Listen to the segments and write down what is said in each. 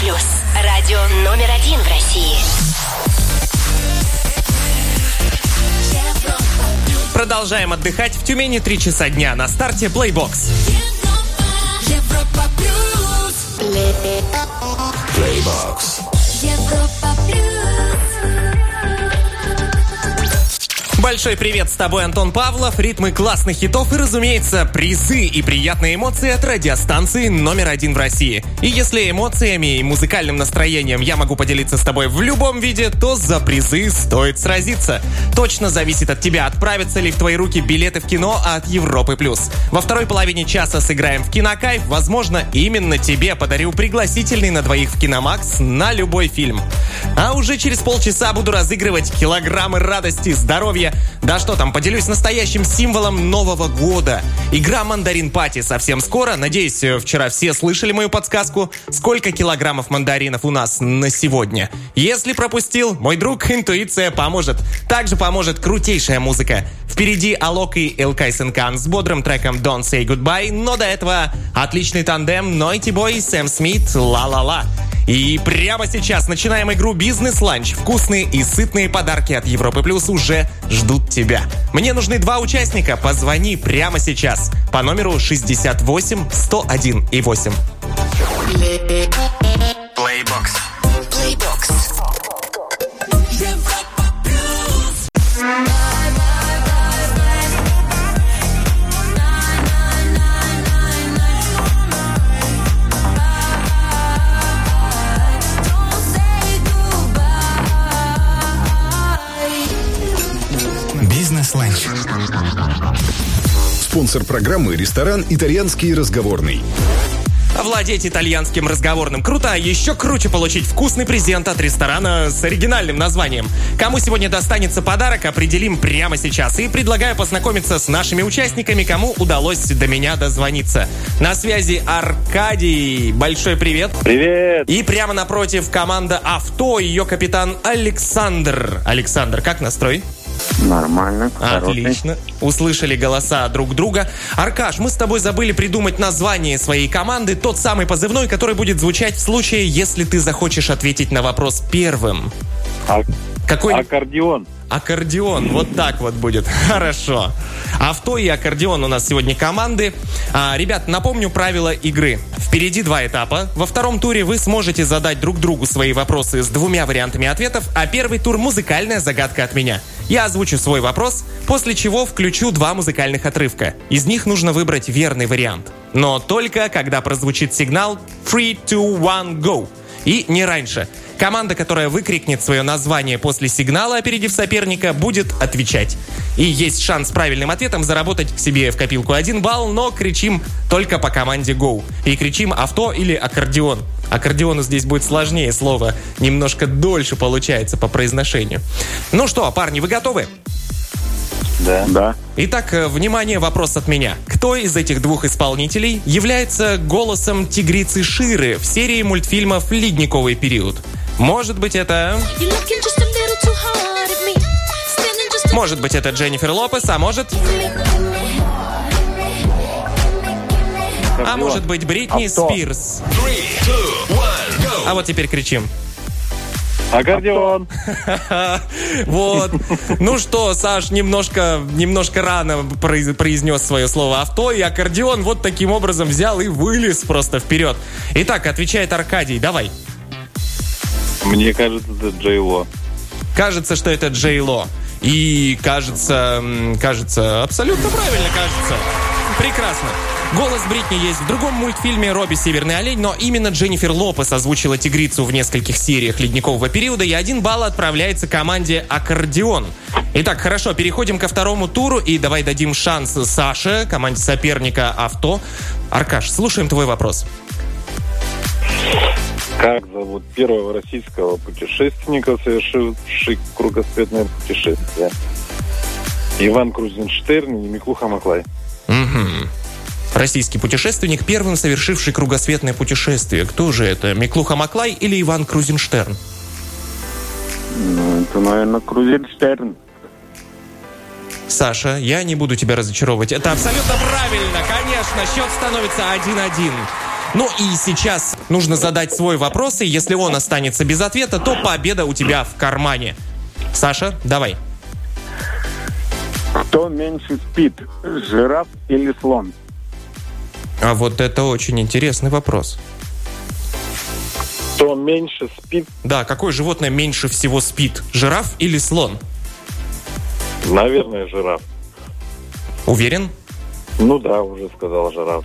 плюс. Радио номер 1 в России. Продолжаем отдыхать в Тюмени 3 часа дня. На старте Playbox. Playbox. Большой привет, с тобой Антон Павлов, ритмы классных хитов и, разумеется, призы и приятные эмоции от радиостанции номер 1 в России. И если эмоциями и музыкальным настроением я могу поделиться с тобой в любом виде, то за призы стоит сразиться. Точно зависит от тебя, отправятся ли в твои руки билеты в кино от Европы+. Во второй половине часа сыграем в Кинокайф. Возможно, именно тебе подарю пригласительный на двоих в Киномакс на любой фильм. А уже через полчаса буду разыгрывать килограммы радости, здоровья. Да что там, поделюсь настоящим символом Нового года. Игра «Мандарин Пати» совсем скоро. Надеюсь, вчера все слышали мою подсказку. Сколько килограммов мандаринов у нас на сегодня? Если пропустил, мой друг, интуиция поможет. Также поможет крутейшая музыка. Впереди Алок и Илкай Сенкан с бодрым треком «Don't Say Goodbye», но до этого отличный тандем Нойти Бой и Сэм Смит «Ла-ла-ла». И прямо сейчас начинаем игру «Бизнес-ланч». Вкусные и сытные подарки от Европы Плюс уже ждут тебя. Мне нужны 2 участника. Позвони прямо сейчас по номеру 68 101 и 8. Playbox. Бизнес-ланч. Спонсор программы — ресторан «Итальянский разговорный». Овладеть итальянским разговорным круто, а еще круче получить вкусный презент от ресторана с оригинальным названием. Кому сегодня достанется подарок, определим прямо сейчас. И предлагаю познакомиться с нашими участниками, кому удалось до меня дозвониться. На связи Аркадий. Большой привет. Привет. И прямо напротив команда «Авто», ее капитан Александр. Александр, как настрой? Нормально. Отлично. Услышали голоса друг друга. Аркаш, мы с тобой забыли придумать название своей команды. Тот самый позывной, который будет звучать в случае, если ты захочешь ответить на вопрос первым. Какой? Аккордеон. Аккордеон, вот так вот будет. Хорошо. Авто и аккордеон у нас сегодня команды. Ребят, напомню правила игры. Впереди 2 этапа. Во втором туре вы сможете задать друг другу свои вопросы с 2 вариантами ответов, а первый тур — музыкальная загадка от меня. Я озвучу свой вопрос, после чего включу 2 музыкальных отрывка. Из них нужно выбрать верный вариант. Но только когда прозвучит сигнал 3, 2, 1, go. И не раньше. Команда, которая выкрикнет свое название после сигнала, опередив соперника, будет отвечать. И есть шанс с правильным ответом заработать к себе в копилку 1 балл, но кричим только по команде «Go». И кричим «Авто» или «Аккордеон». Аккордеону здесь будет сложнее слово, немножко дольше получается по произношению. Ну что, парни, вы готовы? Да. Итак, внимание, вопрос от меня. Кто из этих 2 исполнителей является голосом тигрицы Ширы в серии мультфильмов «Ледниковый период»? Может быть, это Дженнифер Лопес, а может быть Бритни Спирс. 3, 2, 1, go. А вот теперь кричим. Аккордеон. Вот. Ну что, Саш, немножко рано произнес свое слово «авто», и аккордеон вот таким образом взял и вылез просто вперед. Итак, отвечает Аркадий, давай. Мне кажется, это Джей Ло. Кажется, что это Джей Ло. И кажется, абсолютно правильно кажется. Прекрасно. Голос Бритни есть в другом мультфильме «Робби Северный олень», но именно Дженнифер Лопес озвучила тигрицу в нескольких сериях «Ледникового периода», и 1 балл отправляется команде «Аккордеон». Итак, хорошо, переходим ко второму туру, и давай дадим шанс Саше, команде соперника «Авто». Аркаш, слушаем твой вопрос. Как зовут первого российского путешественника, совершивший кругосветное путешествие? Иван Крузенштерн и Миклуха Маклай. Угу. Российский путешественник, первым совершивший кругосветное путешествие. Кто же это? Миклуха Маклай или Иван Крузенштерн? Ну, это, наверное, Крузенштерн. Саша, я не буду тебя разочаровывать. Это абсолютно правильно, конечно. Счет становится 1-1. Ну и сейчас нужно задать свой вопрос, и если он останется без ответа, то победа у тебя в кармане. Саша, давай. Кто меньше спит, жираф или слон? А вот это очень интересный вопрос. Кто меньше спит? Да, какое животное меньше всего спит? Жираф или слон? Наверное, жираф. Уверен? Ну да, уже сказал жираф.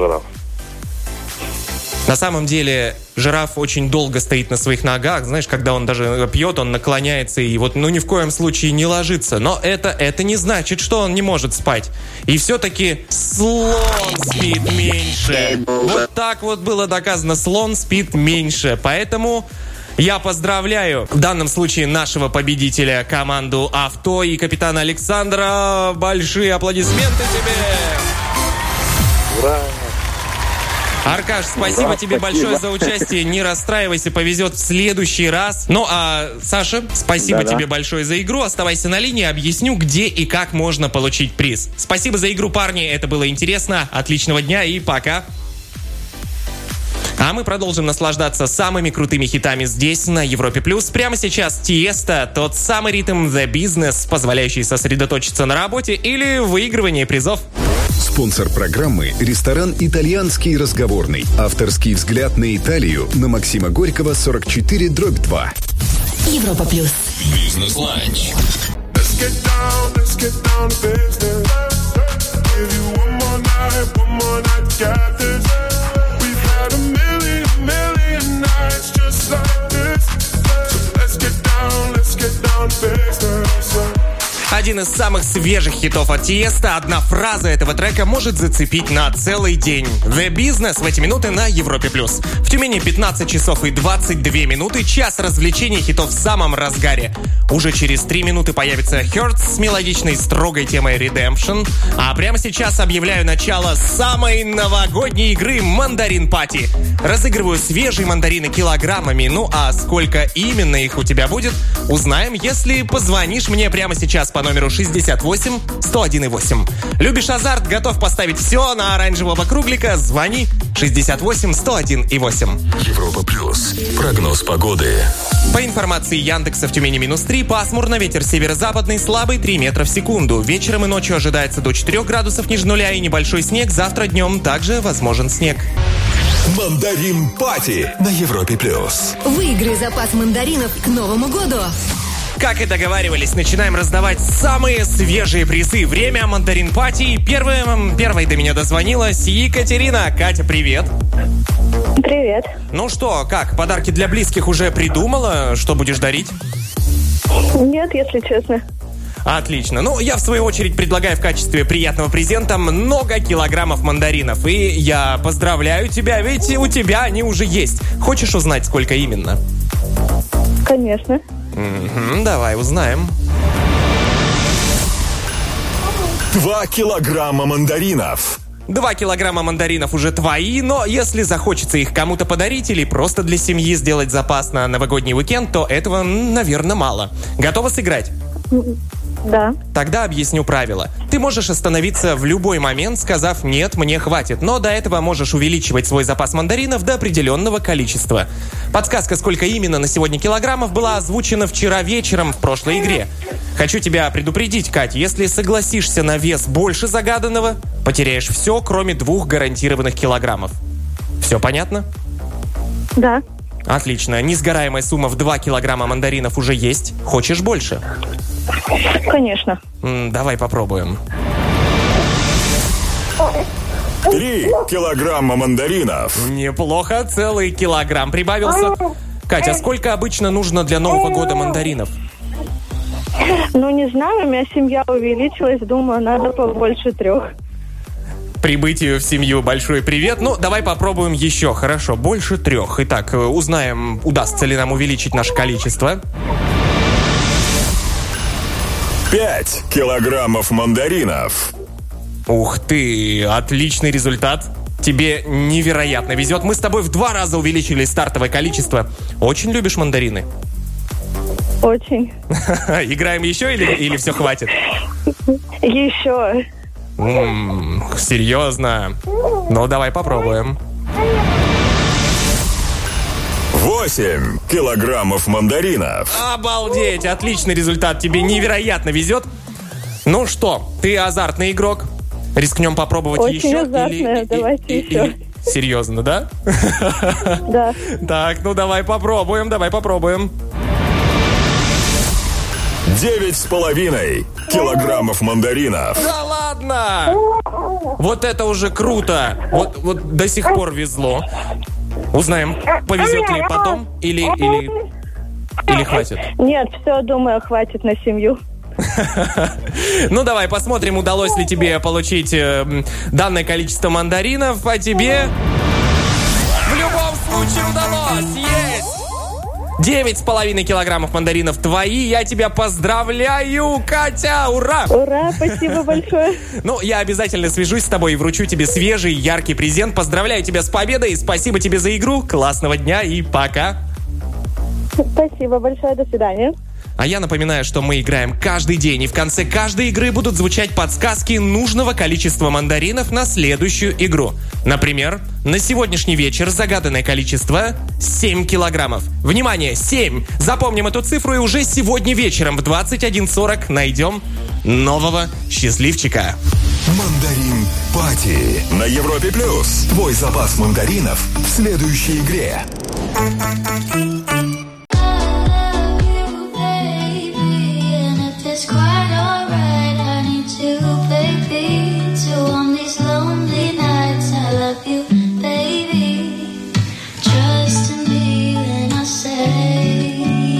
На самом деле, жираф очень долго стоит на своих ногах. Знаешь, когда он даже пьет, он наклоняется и вот, ни в коем случае не ложится. Но это не значит, что он не может спать. И все-таки слон спит меньше. Вот так вот было доказано. Слон спит меньше. Поэтому я поздравляю в данном случае нашего победителя, команду «Авто» и капитана Александра. Большие аплодисменты тебе! Ура! Аркаш, спасибо тебе большое за участие. Не расстраивайся, повезет в следующий раз. Ну а, Саша, спасибо тебе большое за игру. Оставайся на линии, объясню, где и как можно получить приз. Спасибо за игру, парни, это было интересно. Отличного дня и пока. А мы продолжим наслаждаться самыми крутыми хитами здесь, на Европе+. Прямо сейчас Тиеста, тот самый ритм The Business, позволяющий сосредоточиться на работе или выигрывании призов. Спонсор программы – ресторан «Итальянский разговорный». Авторский взгляд на Италию на Максима Горького, 44/2. Европа+. Бизнес-ланч. Один из самых свежих хитов от Тиеста. Одна фраза этого трека может зацепить на целый день. The Business в эти минуты на Европе+. В Тюмени 15 часов и 22 минуты. Час развлечений, хитов в самом разгаре. Уже через 3 минуты появится Hurts с мелодичной строгой темой Redemption. А прямо сейчас объявляю начало самой новогодней игры «Мандарин Пати». Разыгрываю свежие мандарины килограммами. Ну а сколько именно их у тебя будет, узнаем, если позвонишь мне прямо сейчас по номеру 68 101,8. Любишь азарт, готов поставить все на оранжевого круглика? Звони 68 101,8. Европа плюс. Прогноз погоды. По информации Яндекса, в Тюмени -3, пасмурно, ветер северо-западный, слабый 3 метра в секунду. Вечером и ночью ожидается до 4 градусов ниже нуля и небольшой снег. Завтра днем также возможен снег. Мандарин Пати на Европе плюс. Выиграй запас мандаринов к Новому году. Как и договаривались, начинаем раздавать самые свежие призы. Время «Мандарин Пати». Первой до меня дозвонилась Екатерина. Катя, привет. Привет. Ну что, как, подарки для близких уже придумала? Что будешь дарить? Нет, если честно. Отлично. Ну, я в свою очередь предлагаю в качестве приятного презента много килограммов мандаринов. И я поздравляю тебя, ведь у тебя они уже есть. Хочешь узнать, сколько именно? Конечно. Давай узнаем. 2 килограмма мандаринов. 2 килограмма мандаринов уже твои, но если захочется их кому-то подарить или просто для семьи сделать запас на новогодний уикенд, то этого, наверное, мало. Готова сыграть? Да. Тогда объясню правила. Ты можешь остановиться в любой момент, сказав «нет, мне хватит», но до этого можешь увеличивать свой запас мандаринов до определенного количества. Подсказка, сколько именно на сегодня килограммов, была озвучена вчера вечером в прошлой игре. Хочу тебя предупредить, Кать, если согласишься на вес больше загаданного, потеряешь все, кроме 2 гарантированных килограммов. Все понятно? Да. Отлично. Несгораемая сумма в 2 килограмма мандаринов уже есть. Хочешь больше? Конечно. Давай попробуем. 3 килограмма мандаринов. Неплохо, целый килограмм прибавился. Катя, сколько обычно нужно для Нового года мандаринов? Ну, не знаю, у меня семья увеличилась, думаю, надо побольше 3. Прибытию в семью большой привет. Ну, давай попробуем еще. Хорошо, больше 3. Итак, узнаем, удастся ли нам увеличить наше количество. 5 килограммов мандаринов. Ух ты, отличный результат. Тебе невероятно везет. Мы с тобой в 2 раза увеличили стартовое количество. Очень любишь мандарины? Очень. Играем еще или все хватит? Еще. Серьезно? Ну, давай попробуем. 8 килограммов мандаринов. Обалдеть, отличный результат, тебе невероятно везет. Ну что, ты азартный игрок? Рискнем попробовать Очень еще? азартная, давайте еще. Серьезно, да? Да. Так, ну давай попробуем. 9,5 килограммов мандаринов. Да ладно! Вот это уже круто. Вот до сих пор везло. Узнаем, повезет ли потом или хватит. Нет, все, думаю, хватит на семью. Ну давай посмотрим, удалось ли тебе получить данное количество мандаринов. А тебе в любом случае удалось. Есть! 9,5 килограммов мандаринов твои. Я тебя поздравляю, Катя! Ура! Ура, спасибо большое. Ну, я обязательно свяжусь с тобой и вручу тебе свежий, яркий презент. Поздравляю тебя с победой. Спасибо тебе за игру. Классного дня и пока. Спасибо большое, до свидания. А я напоминаю, что мы играем каждый день, и в конце каждой игры будут звучать подсказки нужного количества мандаринов на следующую игру. Например, на сегодняшний вечер загаданное количество 7 килограммов. Внимание, 7! Запомним эту цифру, и уже сегодня вечером в 21:40 найдем нового счастливчика. Мандарин Пати на Европе Плюс. Твой запас мандаринов в следующей игре. It's quite alright, I need you, baby. To on these lonely nights, I love you, baby. Trust in me when I say.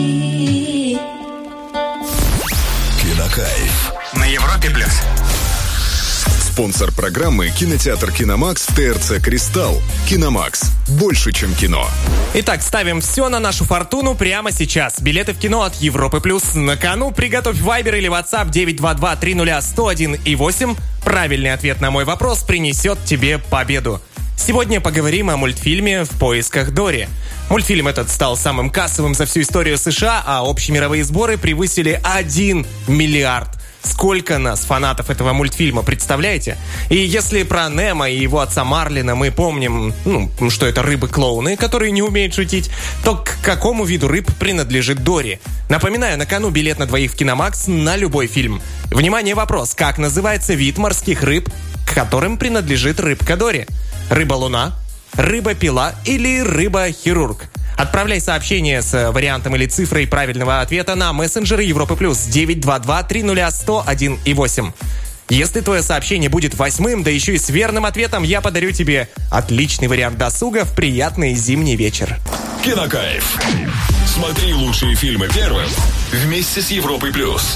Кинокайф На Европе Плюс. Спонсор программы — кинотеатр «Киномакс» в ТРЦ «Кристалл». «Киномакс» — больше, чем кино. Итак, ставим все на нашу фортуну прямо сейчас. Билеты в кино от Европы Плюс на кону. Приготовь Viber или WhatsApp 922-30-101-8. Правильный ответ на мой вопрос принесет тебе победу. Сегодня поговорим о мультфильме «В поисках Дори». Мультфильм этот стал самым кассовым за всю историю США, а общемировые сборы превысили 1 миллиард. Сколько нас, фанатов этого мультфильма, представляете? И если про Немо и его отца Марлина мы помним, что это рыбы-клоуны, которые не умеют шутить, то к какому виду рыб принадлежит Дори? Напоминаю, на кону билет на двоих в Киномакс на любой фильм. Внимание, вопрос. Как называется вид морских рыб, к которым принадлежит рыбка Дори? Рыба-луна, рыба-пила или рыба-хирург? Отправляй сообщение с вариантом или цифрой правильного ответа на мессенджеры Европы Плюс 922-30-101-8. Если твое сообщение будет 8-м, да еще и с верным ответом, я подарю тебе отличный вариант досуга в приятный зимний вечер. Кинокайф. Смотри лучшие фильмы первым вместе с Европой Плюс.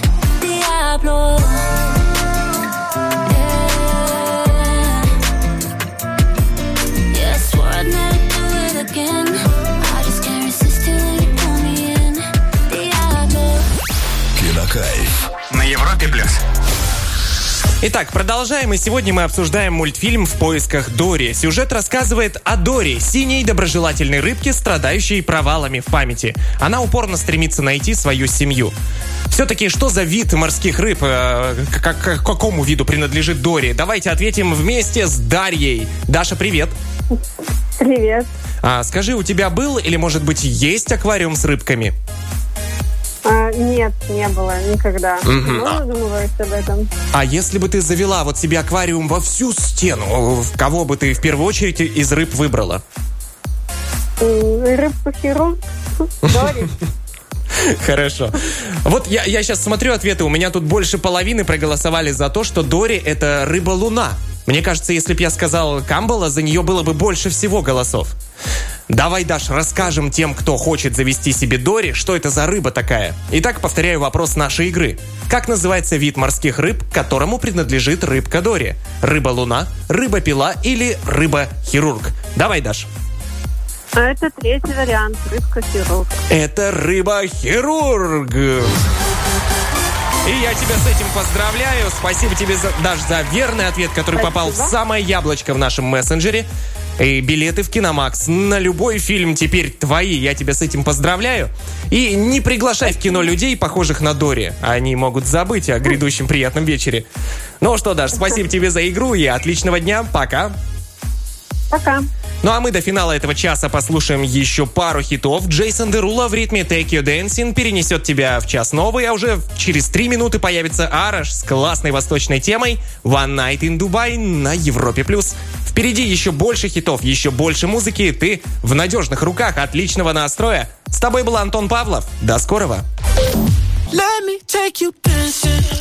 Кинокайф. На Европе Плюс. Итак, продолжаем, и сегодня мы обсуждаем мультфильм «В поисках Дори». Сюжет рассказывает о Дори, синей доброжелательной рыбке, страдающей провалами в памяти. Она упорно стремится найти свою семью. Все-таки, что за вид морских рыб, к какому виду принадлежит Дори? Давайте ответим вместе с Дарьей. Даша, привет. Привет. Скажи, у тебя был или, может быть, есть аквариум с рыбками? Нет, не было никогда. Много задумываюсь об этом. А если бы ты завела вот себе аквариум во всю стену, кого бы ты в первую очередь из рыб выбрала? Рыбку-хирург. Дори. Хорошо. Вот я сейчас смотрю ответы, у меня тут больше половины проголосовали за то, что Дори — это рыба-луна. Мне кажется, если бы я сказал Камбала, за нее было бы больше всего голосов. Давай, Даш, расскажем тем, кто хочет завести себе Дори, что это за рыба такая. Итак, повторяю вопрос нашей игры. Как называется вид морских рыб, которому принадлежит рыбка Дори? Рыба-луна, рыба-пила или рыба-хирург? Давай, Даш. Это третий вариант. Рыбка-хирург. Это рыба-хирург. И я тебя с этим поздравляю. Спасибо тебе, Даш, за верный ответ, который попал в самое яблочко в нашем мессенджере. И билеты в Киномакс на любой фильм теперь твои. Я тебя с этим поздравляю. И не приглашай в кино людей, похожих на Дори. Они могут забыть о грядущем приятном вечере. Ну что, Даш, спасибо тебе за игру и отличного дня. Пока. Пока. Ну а мы до финала этого часа послушаем еще пару хитов. Джейсон Дерула в ритме Take You Dancing перенесет тебя в час новый, а уже через 3 минуты появится Араш с классной восточной темой One Night in Dubai на Европе+. Впереди еще больше хитов, еще больше музыки. Ты в надежных руках, отличного настроя. С тобой был Антон Павлов. До скорого. Let me take you dancing.